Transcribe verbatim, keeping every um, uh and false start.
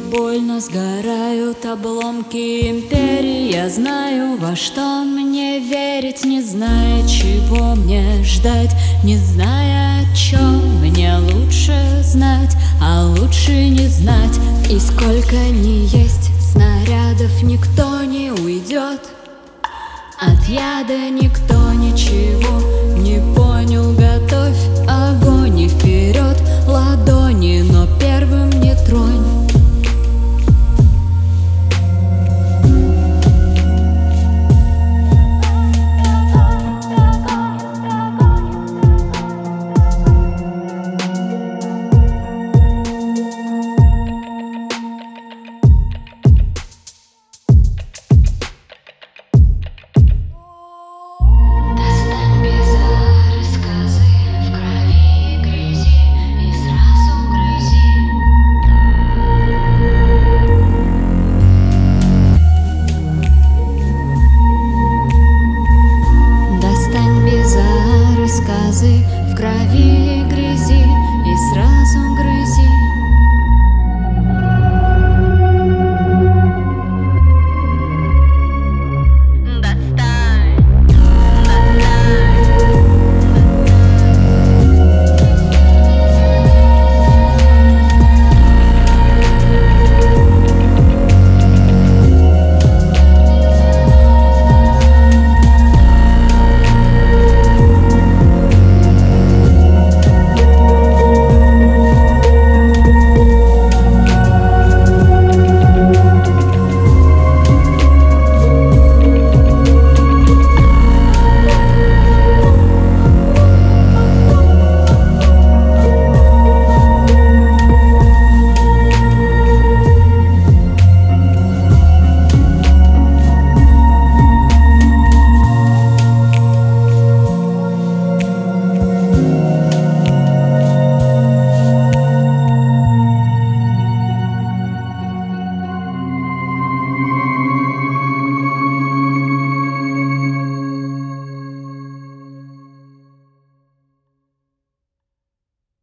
больно сгорают обломки империи. Я знаю, во что мне верить, не зная, чего мне ждать, не зная, о чем мне лучше знать, а лучше не знать. И сколько ни есть снарядов, никто не уйдет от яда, никто ничего не понял. Готовь огонь и вперед ладони